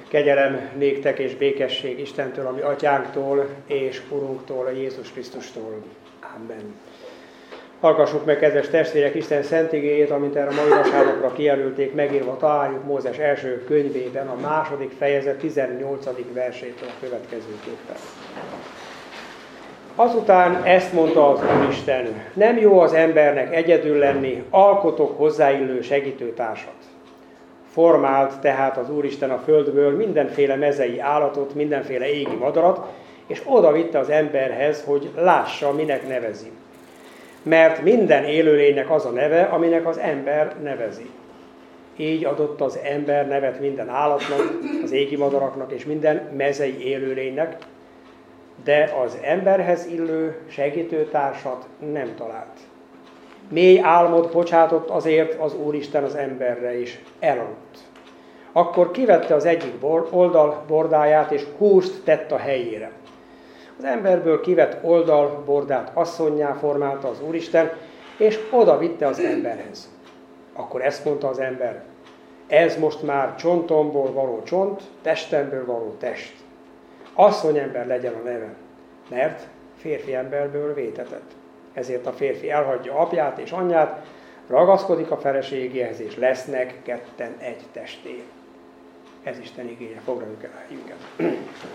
Kegyelem néktek és békesség Istentől, ami Atyánktól és Urunktól, Jézus Krisztustól. Amen. Hallgassuk meg, kedves testvérek, Isten szent igéjét, amint erre a mai vasárnapra kijelölték, megírva találjuk Mózes első könyvében, a 2. fejezet 18. versétől a következőképpen. Azután ezt mondta az Úristen: nem jó az embernek egyedül lenni, alkotok hozzáillő segítőtársat. Formált tehát az Úristen a földből mindenféle mezei állatot, mindenféle égi madarat, és oda vitte az emberhez, hogy lássa, minek nevezi. Mert minden élőlénynek az a neve, aminek az ember nevezi. Így adott az ember nevet minden állatnak, az égi madaraknak és minden mezei élőlénynek, de az emberhez illő segítőtársat nem talált. Mély álmot bocsátott azért az Úristen az emberre is, elaludt. Akkor kivette az egyik oldal bordáját, és húst tett a helyére. Az emberből kivett oldalbordát asszonnyá formálta az Úristen, és oda vitte az emberhez. Akkor ezt mondta az ember: ez most már csontomból való csont, testemből való test. Asszonyember legyen a neve, mert férfi emberből vétetett. Ezért a férfi elhagyja apját és anyját, ragaszkodik a feleségéhez, és lesznek ketten egy testé. Ez Isten igéje, foglaljuk el a helyünket.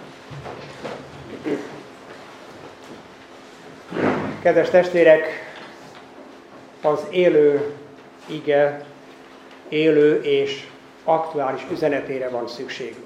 Kedves testvérek, az élő ige, élő és aktuális üzenetére van szükségünk.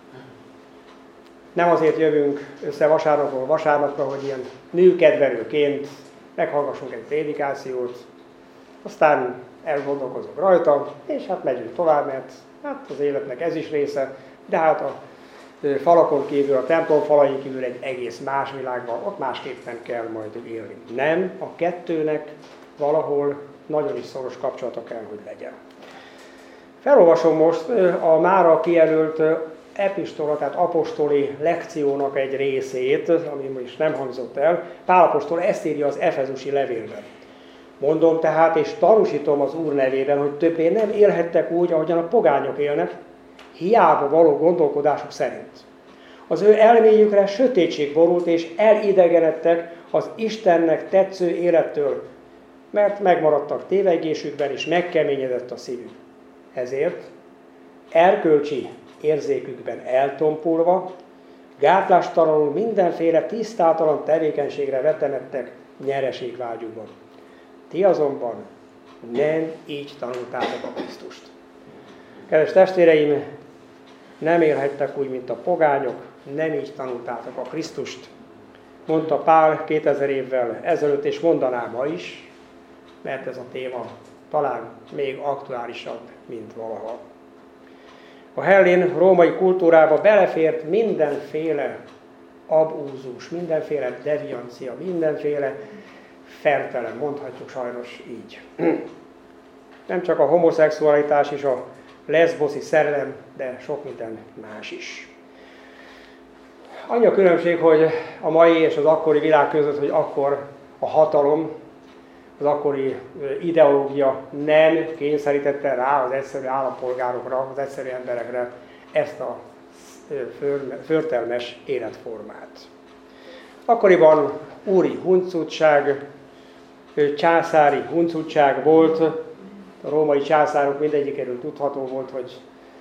Nem azért jövünk össze vasárnapról vasárnapra, hogy ilyen nőkedvelőként meghallgassunk egy prédikációt, aztán elgondolkozunk rajta, és hát megyünk tovább, mert hát az életnek ez is része, de hát a falakon kívül, a templom falain kívül egy egész más világban, ott másképpen kell majd élni. Nem, a kettőnek valahol nagyon is szoros kapcsolata kell, hogy legyen. Felolvasom most a mára kijelölt epistola, tehát apostoli lekciónak egy részét, ami most nem hangzott el. Pál apostol ezt írja az efezusi levélben. Mondom tehát, és tanúsítom az Úr nevében, hogy többé nem élhettek úgy, ahogyan a pogányok élnek, hiába való gondolkodásuk szerint. Az ő elméjükre sötétség borult, és elidegenedtek az Istennek tetsző élettől, mert megmaradtak tévegésükben, és megkeményedett a szívük. Ezért erkölcsi érzékükben eltompulva, gátlástalanul mindenféle tisztátalan tevékenységre vetemedtek nyereségvágyukban. Ti azonban nem így tanultátok a Krisztust. Kedves testvéreim, nem élhettek úgy, mint a pogányok, nem így tanultátok a Krisztust. Mondta Pál 2000 évvel ezelőtt, és mondaná ma is, mert ez a téma talán még aktuálisabb, mint valaha. A hellén római kultúrába belefért mindenféle abúzus, mindenféle deviancia, mindenféle fertelen, mondhatjuk sajnos így. Nem csak a homoszexualitás és a leszboszi szerelem, de sok minden más is. Annyi a különbség, hogy a mai és az akkori világ között, hogy akkor a hatalom, az akkori ideológia nem kényszerítette rá az egyszerű állampolgárokra, az egyszerű emberekre ezt a förtelmes életformát. Akkoriban úri huncutság, császári huncutság volt, a római császárok mindegyikéről tudható volt, hogy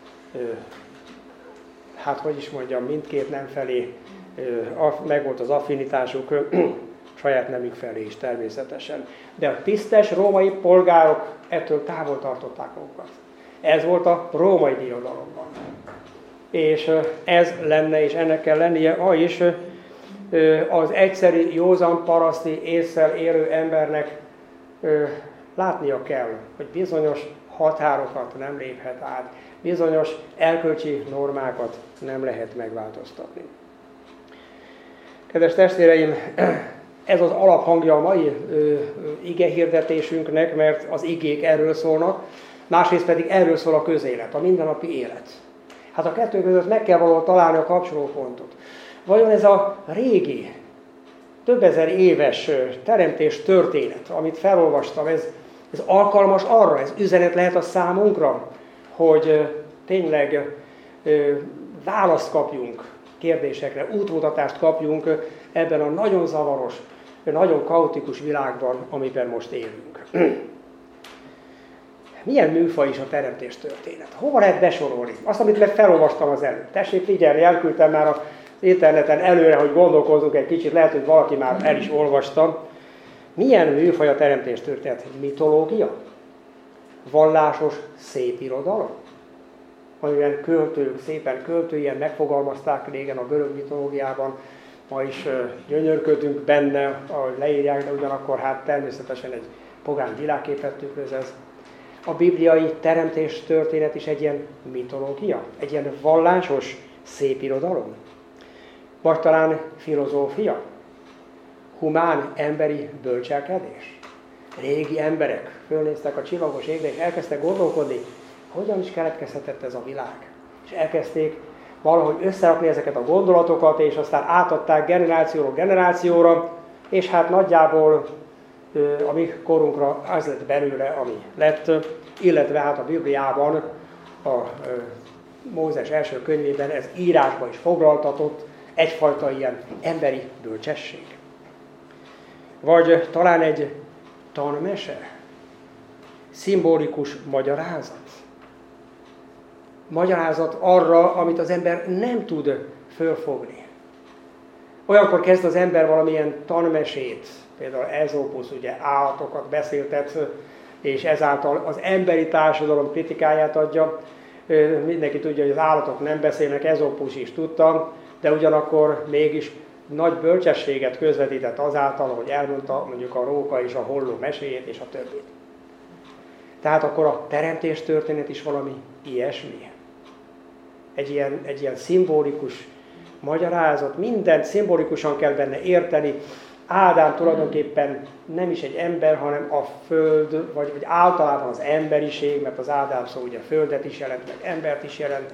mindkét nem felé megvolt az affinitásuk, saját nemük felé is természetesen. De a tisztes római polgárok ettől távol tartották magukat. Ez volt a római birodalomban. És ez lenne, és ennek kell lennie ma is, az egyszerű, józan paraszti ésszel élő embernek látnia kell, hogy bizonyos határokat nem léphet át, bizonyos erkölcsi normákat nem lehet megváltoztatni. Kedves testvéreim, ez az alaphangja a mai igehirdetésünknek, mert az igék erről szólnak, másrészt pedig erről szól a közélet, a mindennapi élet. Hát a kettő között meg kell valahol találni a kapcsolópontot. Vajon ez a régi, több ezer éves teremtés történet, amit felolvastam, ez alkalmas arra, ez üzenet lehet a számunkra, hogy tényleg választ kapjunk kérdésekre, útmutatást kapjunk ebben a nagyon zavaros, nagyon kaotikus világban, amiben most élünk. Milyen műfaj is a teremtés történet? Hova lehet besorolni? Azt, amit felolvastam az előtt. Tessék figyelni, elküldtem már az interneten előre, hogy gondolkozzunk egy kicsit, lehet, hogy valaki már el is olvasta. Milyen műfaj a teremtés történet? Mitológia? Vallásos szépirodalom? Amiben költők szépen költőien megfogalmazták régen a görög mitológiában, ma is gyönyörködünk benne, ahogy leírják, de ugyanakkor hát természetesen egy pogány világképet tükröz ez. A bibliai teremtés történet is egy ilyen mitológia, egy ilyen vallásos szépirodalom. Vagy talán filozófia, humán emberi bölcselkedés. Régi emberek fölnéztek a csillagos égre, és elkezdtek gondolkodni, hogyan is keletkezhetett ez a világ. És elkezdték valahogy összerakni ezeket a gondolatokat, és aztán átadták generációról generációra, és hát nagyjából a mi korunkra az lett belőle, ami lett, illetve hát a Bibliában, a Mózes első könyvében ez írásba is foglaltatott, egyfajta ilyen emberi bölcsesség. Vagy talán egy tanmese, szimbolikus magyarázat. Magyarázat arra, amit az ember nem tud fölfogni. Olyankor kezd az ember valamilyen tanmesét, például Ezópusz ugye állatokat beszéltet, és ezáltal az emberi társadalom kritikáját adja. Mindenki tudja, hogy az állatok nem beszélnek, Ezópusz is tudta, de ugyanakkor mégis nagy bölcsességet közvetített azáltal, hogy elmondta mondjuk a róka és a holló meséjét és a többit. Tehát akkor a teremtés történet is valami ilyesmi. Egy ilyen szimbolikus magyarázat, mindent szimbolikusan kell benne érteni. Ádám tulajdonképpen nem is egy ember, hanem a föld, vagy általában az emberiség, mert az Ádám szó ugye földet is jelent, meg embert is jelent.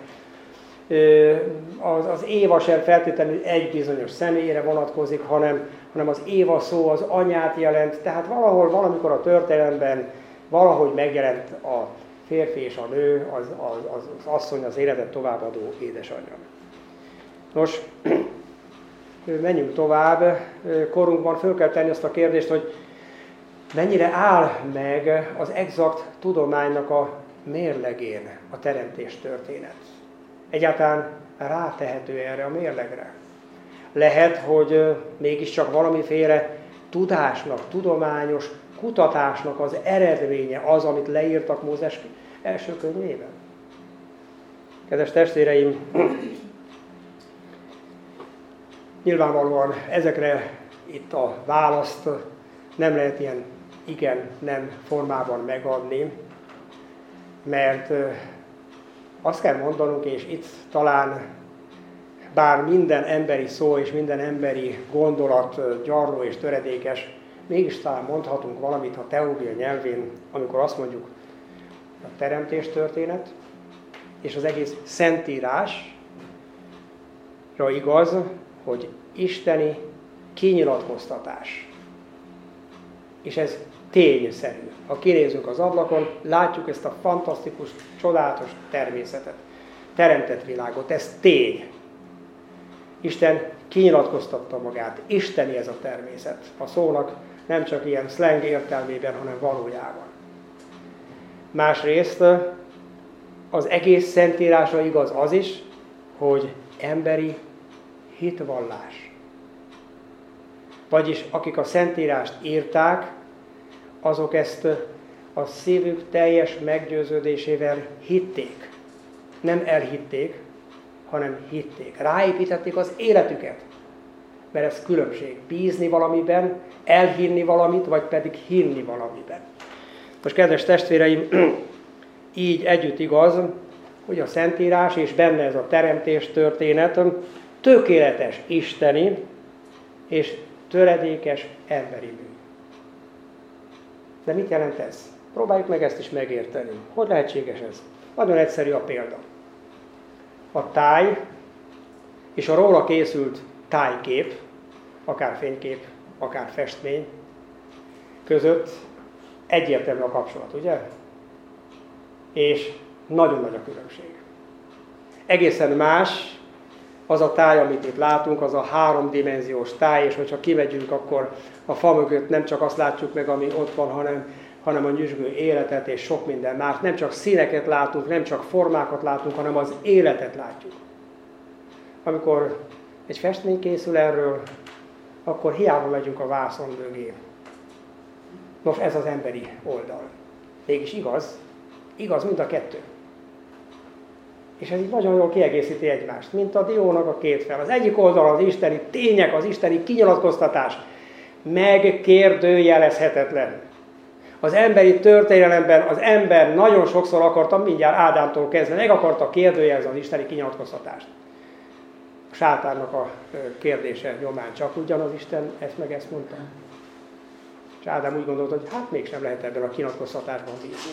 Az Éva sem feltétlenül egy bizonyos személyre vonatkozik, hanem az Éva szó az anyát jelent, tehát valamikor a történelemben valahogy megjelent a férfi és a nő, az asszony, az életet továbbadó édesanyja. Nos, menjünk tovább. Korunkban föl kell tenni azt a kérdést, hogy mennyire áll meg az exakt tudománynak a mérlegén a teremtés történet. Egyáltalán rátehető erre a mérlegre. Lehet, hogy mégiscsak valamiféle tudásnak, tudományos kutatásnak az eredménye az, amit leírtak Mózes első könyvében. Kedves testvéreim, nyilvánvalóan ezekre itt a választ nem lehet ilyen igen-nem formában megadni, mert azt kell mondanunk, és itt talán bár minden emberi szó és minden emberi gondolat gyarló és töredékes, mégis talán mondhatunk valamit a teológia nyelvén, amikor azt mondjuk, a teremtés történet és az egész Szentírásra igaz, hogy isteni kinyilatkoztatás. És ez tényszerű. Ha kinézünk az ablakon, látjuk ezt a fantasztikus, csodálatos természetet, teremtett világot. Ez tény. Isten kinyilatkoztatta magát. Isteni ez a természet. A szónak nem csak ilyen szleng értelmében, hanem valójában. Másrészt az egész Szentírásra igaz az is, hogy emberi hitvallás. Vagyis akik a Szentírást írták, azok ezt a szívük teljes meggyőződésével hitték. Nem elhitték, hanem hitték. Ráépítették az életüket. Mert ez különbség. Bízni valamiben, elhinni valamit, vagy pedig hinni valamiben. Most kedves testvéreim, így együtt igaz, hogy a Szentírás és benne ez a teremtés történet tökéletes isteni és töredékes emberi mű. De mit jelent ez? Próbáljuk meg ezt is megérteni. Hogy lehetséges ez? Nagyon egyszerű a példa. A táj és a róla készült tájkép, akár fénykép, akár festmény között egyértelmű a kapcsolat, ugye? És nagyon nagy a különbség. Egészen más Az a táj, amit itt látunk, az a háromdimenziós táj, és hogyha kimegyünk, akkor a fa mögött nem csak azt látjuk meg, ami ott van, hanem a nyüzsgő életet és sok minden más. Nem csak színeket látunk, nem csak formákat látunk, hanem az életet látjuk. Amikor egy festmény készül erről, akkor hiába megyünk a vászon mögé. Nos, ez az emberi oldal. Mégis igaz mind a kettő. És ez így nagyon jól kiegészíti egymást, mint a diónak a két fel. Az egyik oldal az isteni tények, az isteni kinyilatkoztatás, megkérdőjelezhetetlen. Az emberi történelemben az ember nagyon sokszor akarta, mindjárt Ádámtól kezdve, meg akarta kérdőjelezni az isteni kinyilatkoztatást. A sátánnak a kérdése nyomán csak ugyanaz Isten ezt meg ezt mondta. És Ádám úgy gondolta, hogy hát mégsem lehet ebben a kinyilatkoztatásban bízni.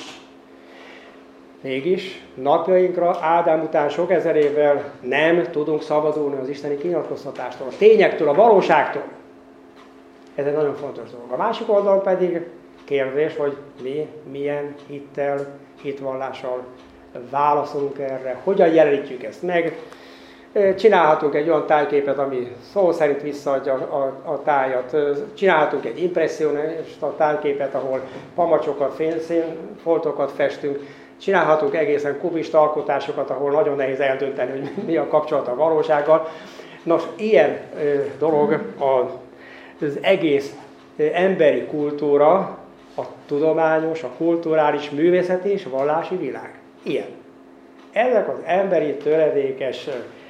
Mégis napjainkra Ádám után sok ezer évvel nem tudunk szabadulni az isteni kinyilatkoztatástól, a tényektől, a valóságtól. Ez egy nagyon fontos dolog. A másik oldalon pedig kérdés, hogy mi milyen hittel, hitvallással válaszolunk erre, hogyan jelenítjük ezt meg. Csinálhatunk egy olyan tájképet, ami szó szerint visszaadja a tájat. Csinálhatunk egy impresszionista tájképet, ahol pamacsokat, színfoltokat festünk. Csinálhatunk egészen kubista alkotásokat, ahol nagyon nehéz eldönteni, hogy mi a kapcsolat a valósággal. Nos, ilyen dolog az egész emberi kultúra, a tudományos, a kulturális, művészeti és vallási világ. Ilyen. Ezek az emberi töredékes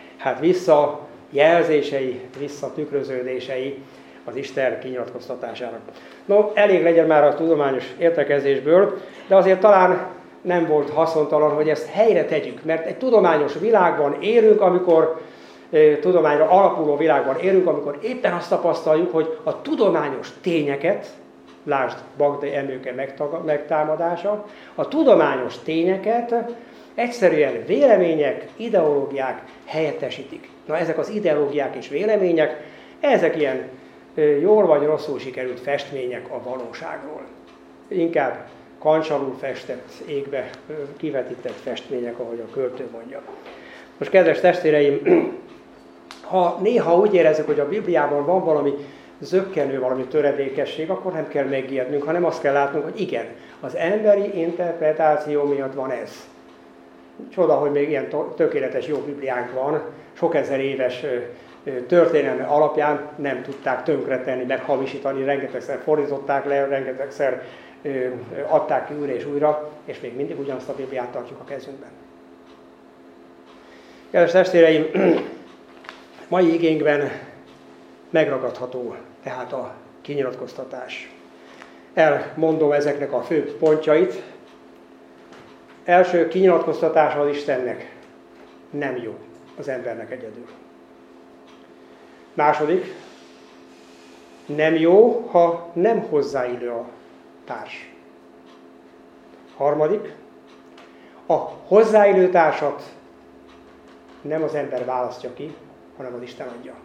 visszajelzései, visszatükröződései az Isten kinyilatkoztatásának. No, elég legyen már a tudományos értekezésből, de azért talán nem volt haszontalan, hogy ezt helyre tegyük, mert egy tudományos világban élünk, amikor tudományra alapuló világban élünk, amikor éppen azt tapasztaljuk, hogy a tudományos tényeket, lásd Bagdai emőke megtámadása, a tudományos tényeket egyszerűen vélemények, ideológiák helyettesítik. Na, ezek az ideológiák és vélemények, ezek ilyen jól vagy rosszul sikerült festmények a valóságról. Inkább kancsalul festett, égbe kivetített festmények, ahogy a költő mondja. Most, kedves testvéreim, ha néha úgy érezzük, hogy a Bibliában van valami zökkenő, valami töredékesség, akkor nem kell megijednünk, hanem azt kell látnunk, hogy igen, az emberi interpretáció miatt van ez. Csoda, hogy még ilyen tökéletes jó Bibliánk van, sok ezer éves történelme alapján nem tudták tönkretenni, meghamisítani, rengetegszer fordították le, rengetegszer adták ki újra és újra, és még mindig ugyanazt a Bibliát tartjuk a kezünkben. Kedves testvéreim, mai igénkben megragadható tehát a kinyilatkoztatás. Elmondom ezeknek a fő pontjait. Első kinyilatkoztatása az Istennek nem jó az embernek egyedül. Második, nem jó, ha nem hozzáillő a társ. Harmadik, a hozzáillő társat nem az ember választja ki, hanem az Isten adja.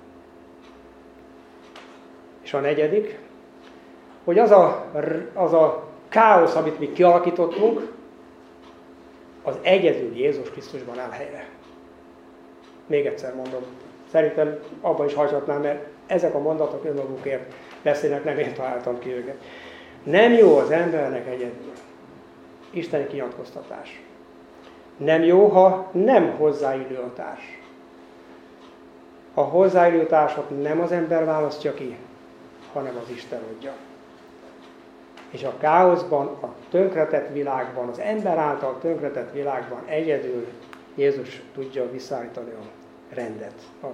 És a negyedik, hogy az a káosz, amit mi kialakítottunk, az egyedül Jézus Krisztusban áll helyre. Még egyszer mondom, szerintem abban is hagyhatnám, mert ezek a mondatok önmagukért beszélnek, nem én találtam ki őket. Nem jó az embernek egyedül. Isteni kinyilatkoztatás. Nem jó, ha nem hozzáillő a társ. A hozzáillő társat nem az ember választja ki, hanem az Isten adja. És a káoszban, a tönkretett világban, az ember által tönkretett világban egyedül Jézus tudja visszaállítani a rendet,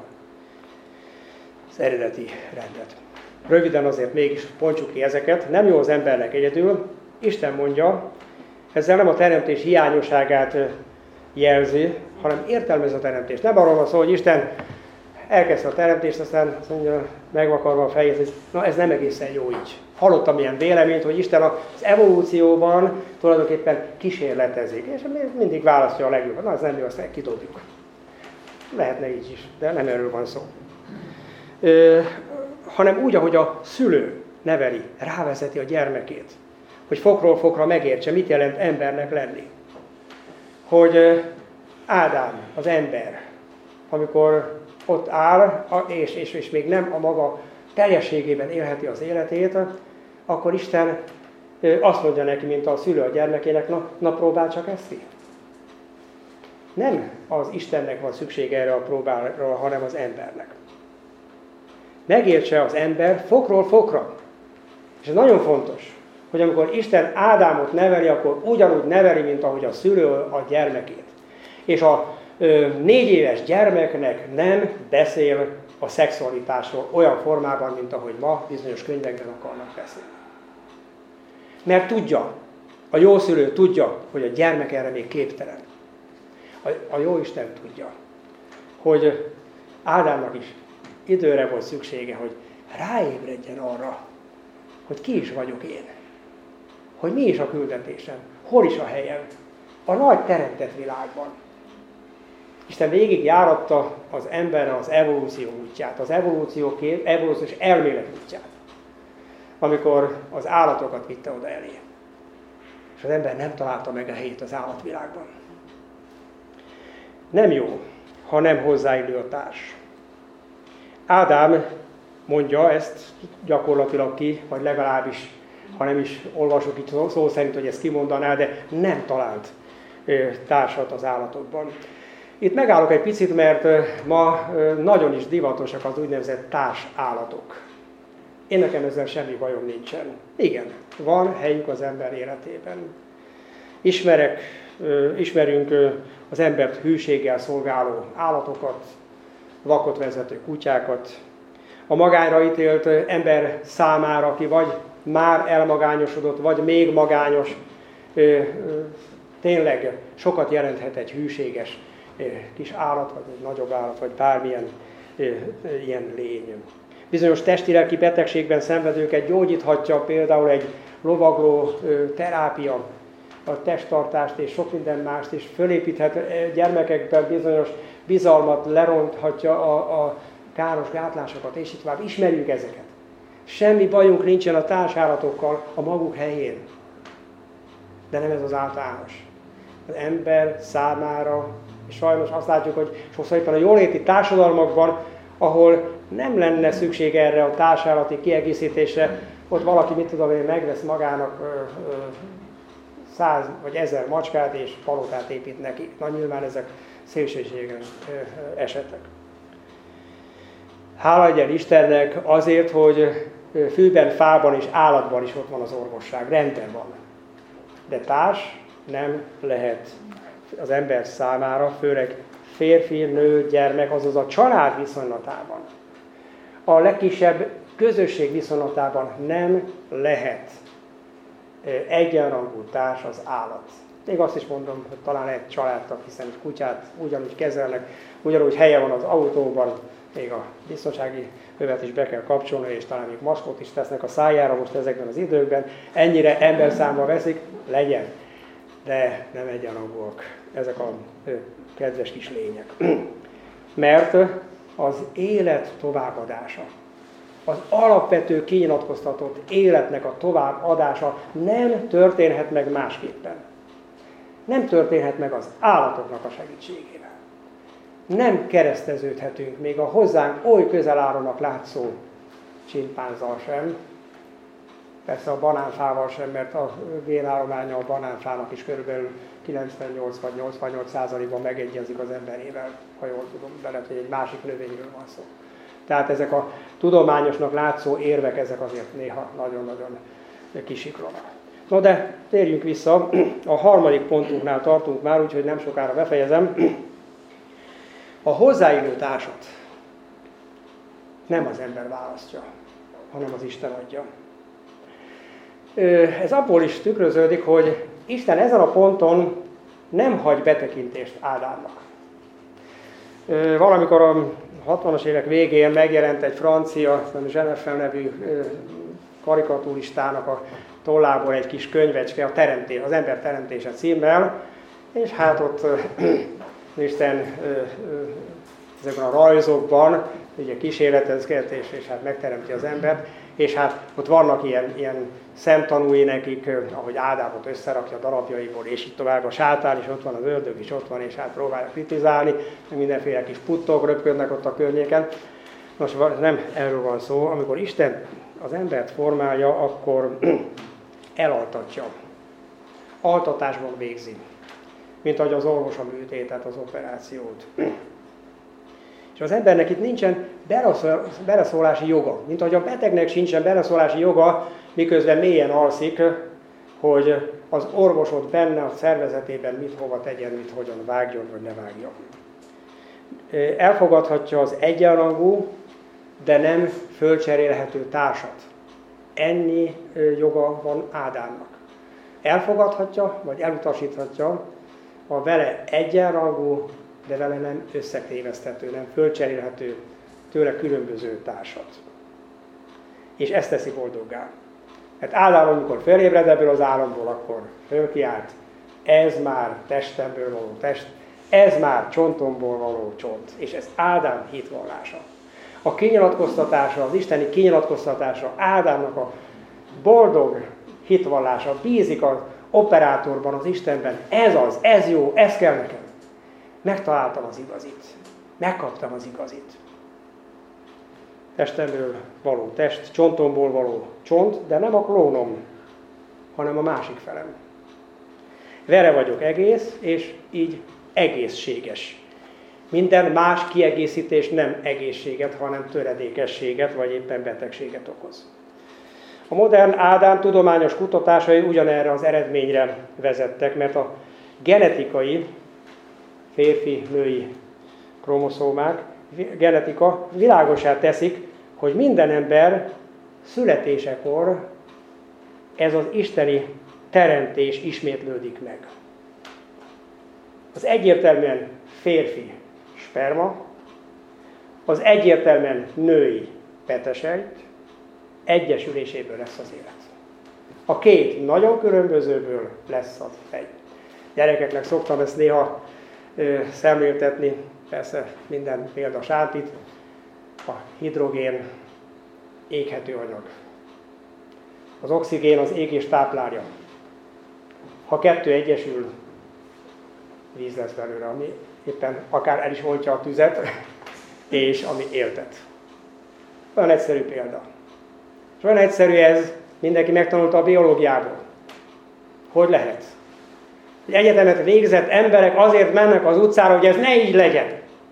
az eredeti rendet. Röviden azért mégis pontsuk ki ezeket. Nem jó az embernek egyedül. Isten mondja, ezzel nem a teremtés hiányosságát jelzi, hanem értelmezi a teremtést. Nem arról van szó, hogy Isten elkezdte a teremtést, aztán azt mondja, megvakarva a fejét, hogy na ez nem egészen jó így. Hallottam ilyen véleményt, hogy Isten az evolúcióban tulajdonképpen kísérletezik, és mindig választja a legjobban. Na ez nem jó, azt kidobjuk. Lehetne így is, de nem erről van szó. Hanem úgy, ahogy a szülő neveli, rávezeti a gyermekét, hogy fokról fokra megértse, mit jelent embernek lenni. Hogy Ádám, az ember, amikor ott áll, és még nem a maga teljességében élheti az életét, akkor Isten azt mondja neki, mint a szülő a gyermekének, na próbál csak ezt ki. Nem az Istennek van szüksége erre a próbára, hanem az embernek. Megértse az ember fokról fokra. És ez nagyon fontos, hogy amikor Isten Ádámot neveli, akkor ugyanúgy neveli, mint ahogy a szülő a gyermekét. És a 4 éves gyermeknek nem beszél a szexualitásról olyan formában, mint ahogy ma bizonyos könyvekben akarnak beszélni. Mert tudja, a jó szülő tudja, hogy a gyermek erre még képtelen. A jó Isten tudja, hogy Ádámnak is időre volt szüksége, hogy ráébredjen arra, hogy ki is vagyok én. Hogy mi is a küldetésem, hol is a helyem. A nagy teremtett világban. Isten végig járatta az emberre az evolúció útját, az evolúciós elmélet útját, amikor az állatokat vitte oda elé. És az ember nem találta meg a helyét az állatvilágban. Nem jó, ha nem hozzáillő a társ. Ádám mondja ezt gyakorlatilag ki, vagy legalábbis, ha nem is olvasok itt szó szerint, hogy ezt kimondaná, de nem talált társat az állatokban. Itt megállok egy picit, mert ma nagyon is divatosak az úgynevezett társállatok. Én nekem ezzel semmi bajom nincsen. Igen, van helyük az ember életében. Ismerünk az embert hűséggel szolgáló állatokat, vakot vezető kutyákat, a magányra ítélt ember számára, aki vagy már elmagányosodott, vagy még magányos, tényleg sokat jelenthet egy hűséges kis állat, vagy egy nagyobb állat, vagy bármilyen ilyen lény. Bizonyos testi-lelki betegségben szenvedőket gyógyíthatja például egy lovagló terápia, a testtartást és sok minden mást is fölépíthet gyermekekben bizonyos bizalmat, leronthatja a káros gátlásokat, és így tovább. Ismerjük ezeket. Semmi bajunk nincsen a társállatokkal a maguk helyén. De nem ez az általános. Az ember számára, és sajnos azt látjuk, hogy sokszor éppen a jóléti társadalmakban, ahol nem lenne szükség erre a társállati kiegészítésre, ott valaki, mit tudom én, megvesz magának 100 vagy 1000 macskát, és palotát épít neki. Na nyilván ezek szélsőséges esetek. Hála legyen Istennek azért, hogy fűben, fában és állatban is ott van az orvosság. Rendben van. De társ nem lehet az ember számára, főleg férfi, nő, gyermek, azaz a család viszonylatában. A legkisebb közösség viszonylatában nem lehet egyenrangú társ az állat. Még azt is mondom, hogy talán egy családtag, hiszen kutyát ugyanúgy kezelnek, ugyanúgy helye van az autóban, még a biztonsági övet is be kell kapcsolni, és talán még maszkot is tesznek a szájára most ezekben az időkben. Ennyire emberszámba veszik, legyen. De nem egyenrangúak ezek a kedves kis lények. Mert az élet továbbadása, az alapvető kinyilatkoztatott életnek a továbbadása nem történhet meg másképpen. Nem történhet meg az állatoknak a segítségével. Nem kereszteződhetünk még a hozzánk oly közel állónak látszó csimpánzzal sem, persze a banánfával sem, mert a génállománya a banánfának is körülbelül 98 vagy 88%-ban megegyezik az emberével, ha jól tudom, de lehet, hogy egy másik növényről van szó. Tehát ezek a tudományosnak látszó érvek, ezek azért néha nagyon-nagyon kisiklanak. No de térjünk vissza, a harmadik pontunknál tartunk már, úgyhogy nem sokára befejezem. A hozzáillő társat nem az ember választja, hanem az Isten adja. Ez abból is tükröződik, hogy Isten ezen a ponton nem hagy betekintést Ádámnak. Valamikor a 60-as évek végén megjelent egy francia, Zsenefel nevű karikaturistának a tollából egy kis könyvecske, az ember teremtése címmel, és hát ott Isten ezekben a rajzokban, ugye kísérletezget, és hát megteremti az embert, és hát ott vannak ilyen szemtanúi nekik, ahogy Ádámot összerakja darabjaiból, és így tovább a sátán, és ott van az ördög is ott van, és hát próbálja kritizálni, mindenféle kis puttok röpködnek ott a környéken. Most nem erről van szó, amikor Isten az embert formálja, akkor elaltatja. Altatásban végzi, mint ahogy az orvos a műtétet, az operációt. És az embernek itt nincsen beleszólási joga, mint ahogy a betegnek sincsen beleszólási joga, miközben mélyen alszik, hogy az orvosod benne a szervezetében mit hova tegyen, mit hogyan vágjon, vagy ne vágjon. Elfogadhatja az egyenrangú, de nem fölcserélhető társat. Ennyi joga van Ádámnak. Elfogadhatja, vagy elutasíthatja a vele egyenrangú, de vele nem összetéveszthető, nem fölcserélhető, tőle különböző társat. És ezt teszi boldoggá. Hát Ádám, amikor felébred ebből az álomból, akkor fölkiált, ez már testemből való test, ez már csontomból való csont. És ez Ádám hitvallása. A kinyilatkoztatása, az isteni kinyilatkoztatása, Ádámnak a boldog hitvallása, bízik az operátorban, az Istenben, ez az, ez jó, ez kell nekem. Megtaláltam az igazit, megkaptam az igazit. Testemből való test, csontomból való csont, de nem a klónom, hanem a másik felem. Vele vagyok egész, és így egészséges. Minden más kiegészítés nem egészséget, hanem töredékességet, vagy éppen betegséget okoz. A modern Ádám tudományos kutatásai ugyanerre az eredményre vezettek, mert a genetikai, férfi-női kromoszómák, genetika világossá teszik, hogy minden ember születésekor ez az isteni teremtés ismétlődik meg. Az egyértelműen férfi sperma, az egyértelműen női petesejt egyesüléséből lesz az élet. A két nagyon különbözőből lesz az egy. Gyerekeknek szoktam ezt néha szemléltetni, persze minden példa sátít, a hidrogén éghető anyag. Az oxigén az égést táplálja. Ha kettő egyesül, víz lesz belőle, ami éppen akár el is oltja a tüzet, és ami éltet. Olyan egyszerű példa. És olyan egyszerű ez, mindenki megtanulta a biológiából. Hogy lehet? Egyetemet végzett emberek azért mennek az utcára, hogy ez ne így legyen.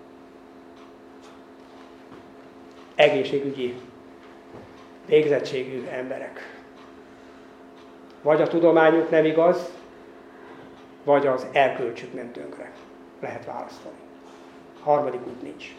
Egészségügyi végzettségű emberek. Vagy a tudományuk nem igaz, vagy az erkölcsük nem tönkre. Lehet választani. Harmadik út nincs.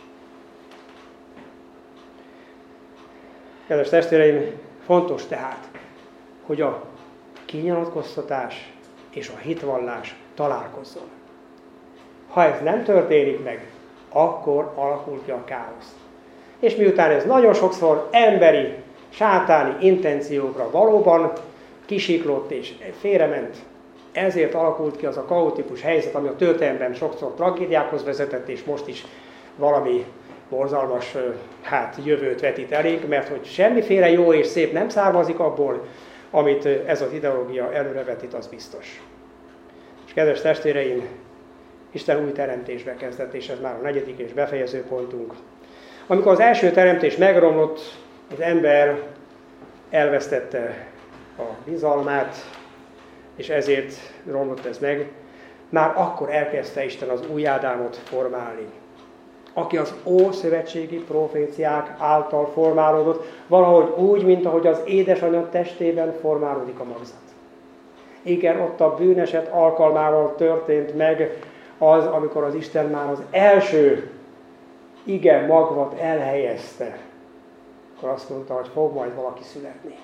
Kedves testvéreim, fontos tehát, hogy a kinyilatkoztatás és a hitvallás találkozzon. Ha ez nem történik meg, akkor alakul ki a káosz. És miután ez nagyon sokszor emberi, sátáni intenciókra valóban kisiklott és félrement, ezért alakult ki az a kaotikus helyzet, ami a történelemben sokszor tragédiákhoz vezetett, és most is valami borzalmas jövőt vetít elég, mert hogy semmiféle jó és szép nem származik abból, amit ez az ideológia előrevetít, az biztos. És kedves testvéreim, Isten új teremtésbe kezdett, és ez már a negyedik és befejező pontunk. Amikor az első teremtés megromlott, az ember elvesztette a bizalmát, és ezért romlott ez meg, már akkor elkezdte Isten az új Ádámot formálni, aki az ószövetségi proféciák által formálódott, valahogy úgy, mint ahogy az édesanyja testében formálódik a magzat. Igen, ott a bűneset alkalmával történt meg az, amikor az Isten már az első ige magvat elhelyezte. Akkor azt mondta, hogy fog majd valaki születni.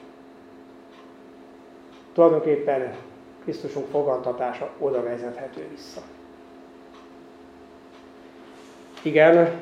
Tulajdonképpen Krisztusunk fogantatása oda vezethető vissza. Igen,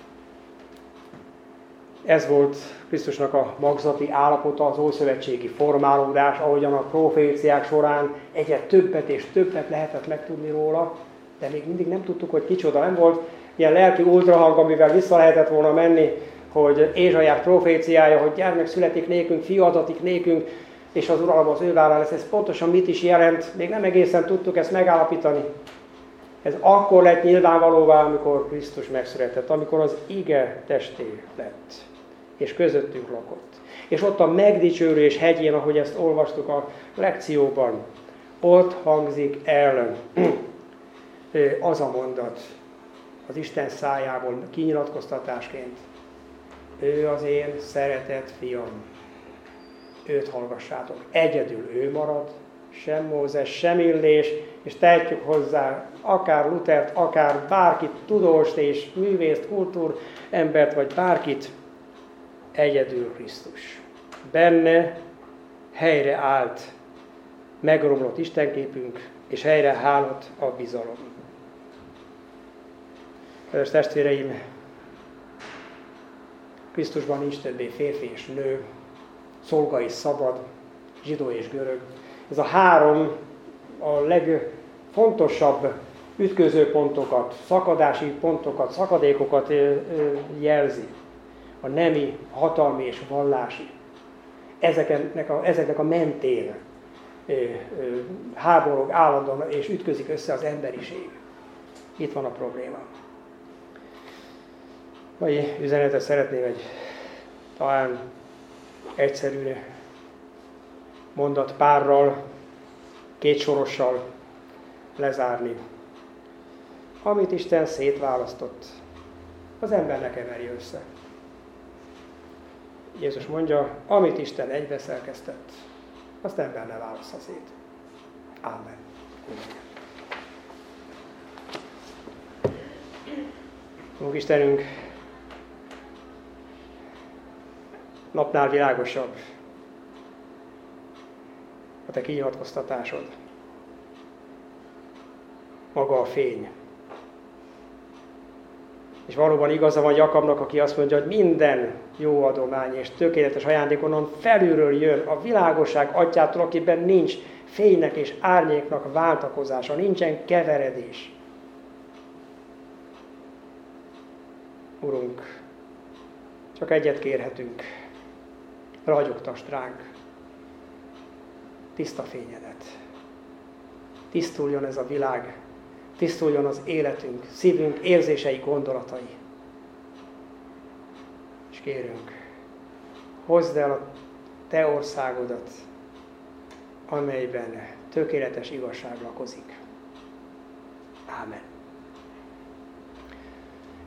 ez volt Krisztusnak a magzati állapota, az ószövetségi formálódás, ahogyan a proféciák során egyre többet és többet lehetett megtudni róla, de még mindig nem tudtuk, hogy kicsoda. Nem volt ilyen lelki ultrahang, amivel vissza lehetett volna menni, hogy Ézsaiás proféciája, hogy gyermek születik nékünk, fiú adatik nékünk, és az uralom az ő vállán lesz. Ez pontosan mit is jelent? Még nem egészen tudtuk ezt megállapítani. Ez akkor lett nyilvánvalóvá, amikor Krisztus megszületett, amikor az ige testé lett, és közöttünk lakott. És ott a megdicsőülés hegyén, ahogy ezt olvastuk a lekcióban, ott hangzik el az a mondat az Isten szájából kinyilatkoztatásként. Ő az én szeretett fiam. Őt hallgassátok. Egyedül ő marad, sem Mózes, sem Illés, és tehetjük hozzá akár Lutert, akár bárkit, tudóst és művészt, kultúrembert, vagy bárkit, egyedül Krisztus. Benne helyre állt, megromlott Istenképünk, és helyre állhat a bizalom. Kedves testvéreim, Krisztusban nincs többé férfi és nő, szolga és szabad, zsidó és görög. Ez a három a legfontosabb ütközőpontokat, szakadási pontokat, szakadékokat jelzi. A nemi, hatalmi és vallási. Ezeknek a mentén háborog állandóan és ütközik össze az emberiség. Itt van a probléma. Mai üzenetet szeretném egy talán egyszerű mondatpárral, kétsorossal lezárni. Amit Isten szétválasztott, az ember ne keverje össze. Jézus mondja, amit Isten egybeszerkesztett, azt ember ne válassza szét. Ámen. Úr Istenünk, napnál világosabb a Te kinyilatkoztatásod. Maga a fény. És valóban igaza van Jakabnak, aki azt mondja, hogy minden jó adomány és tökéletes ajándék onnan felülről jön, a világosság atyától, akiben nincs fénynek és árnyéknak váltakozása, nincsen keveredés. Urunk, csak egyet kérhetünk, ragyogtasd ránk tiszta fényedet. Tisztuljon ez a világ, tisztuljon az életünk, szívünk, érzései, gondolatai. És kérünk, hozd el a Te országodat, amelyben tökéletes igazság lakozik. Ámen.